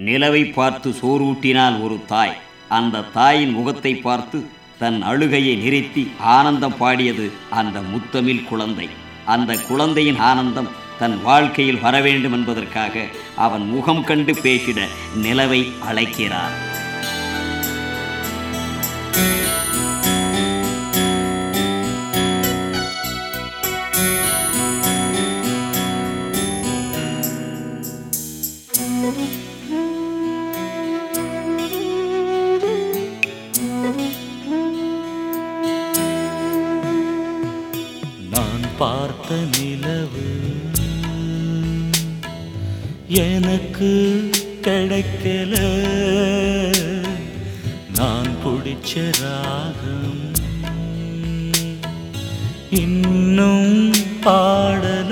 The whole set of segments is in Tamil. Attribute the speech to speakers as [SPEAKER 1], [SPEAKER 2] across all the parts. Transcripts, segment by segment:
[SPEAKER 1] நிலவை பார்த்து சோறூட்டினாள் ஒரு தாய். அந்த தாயின் முகத்தை பார்த்து தன் அழுகையை நிறுத்தி ஆனந்தம் பாடியது அந்த முத்தமிழ் குழந்தை. அந்த குழந்தையின் ஆனந்தம் தன் வாழ்க்கையில் வர வேண்டும் என்பதற்காக அவன் முகம் கண்டு பேசிட நிலவை அழைக்கிறார்.
[SPEAKER 2] நான் பார்த்த நிலவு எனக்கு கிடைக்கல, நான் பிடிச்ச ராகம் இன்னும் பாடல,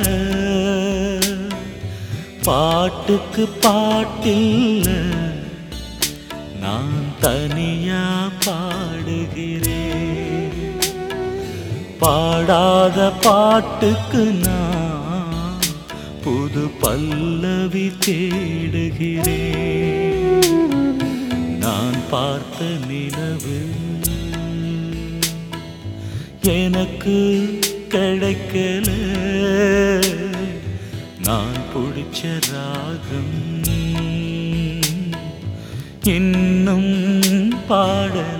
[SPEAKER 2] பாட்டுக்கு பாட்டில்ல நான் தனியா பாடுகிறேன். பாடாத பாட்டுக்கு நான் புது பல்லவி தேடுகிறேன். நான் பார்த்த நிலவு எனக்கு கிடைக்கல, நான் பிடிச்ச ராகம் இன்னும் பாடல.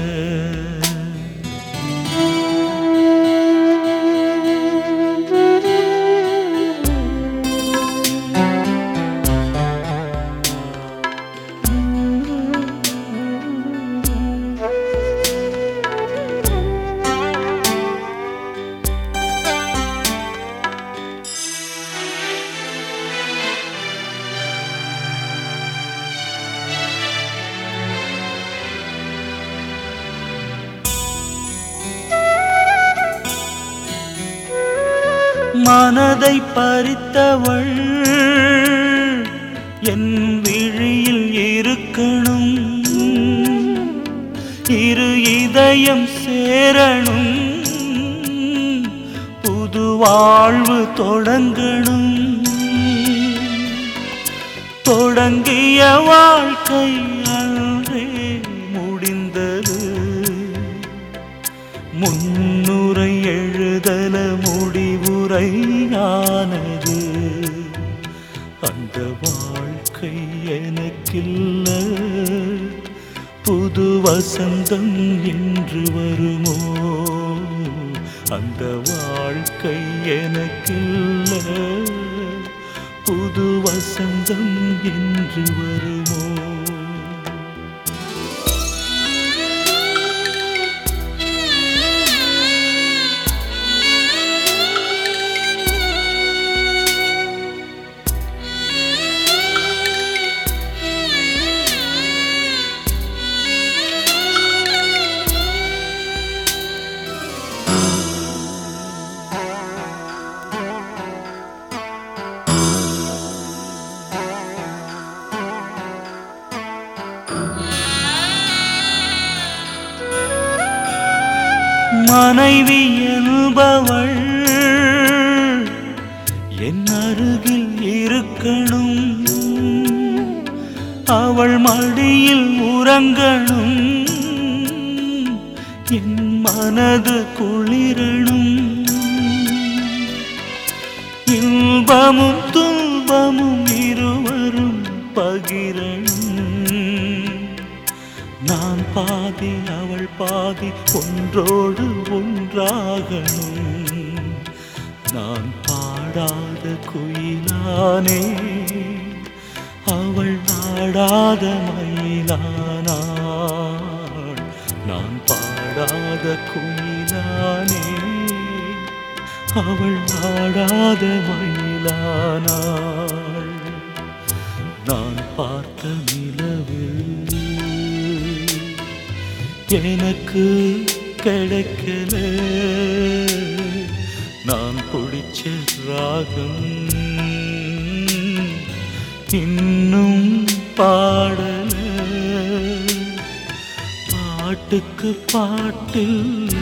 [SPEAKER 2] மனதை பறித்தவள் என் விழியில் இருக்கணும், இரு இதயம் சேரணும், புது வாழ்வு தொடங்கணும். தொடங்கிய வாழ்க்கை அன்றே முடிந்தது, முன்னுரை எழுதல முடிவுரையானது. அந்த வாழ்க்கை எனக்கில்ல, புது வசந்தம் என்று வருமோ? அந்த வாழ்க்கை எனக்கில்ல, புது வசந்தம் என்று வருமோ? மனைவி என்பவள் என் அருகில் இருக்கணும், அவள் மடியில் உறங்கணும், என் மனது குளிரணும். இன்பமும் துன்பமும் இருவரும் பகிரணும். நான் பாதி அவள் பாதி, ஒன்றோடு ஒன்றாகணும். நான் பாடாத குயிலானே, அவள் நாடாத மயிலானாள். நான் பாடாத குயிலானே, அவள் நாடாத மயிலானாள். நான் பார்த்த நிலவு எனக்கு கிடைக்கல, நான் பிடிச்ச ராகம் இன்னும் பாடல, பாட்டுக்கு பாட்டில்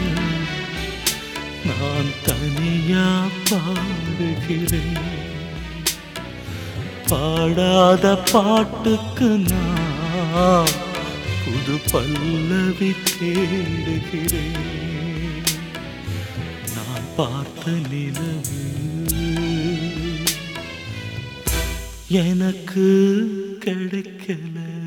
[SPEAKER 2] நான் தனியா பாடுகிறேன். பாடாத பாட்டுக்கு நான் புது பல்லவி தேடுகிறேன். நான் பார்த்த நிலவு எனக்கு கிடைக்கல.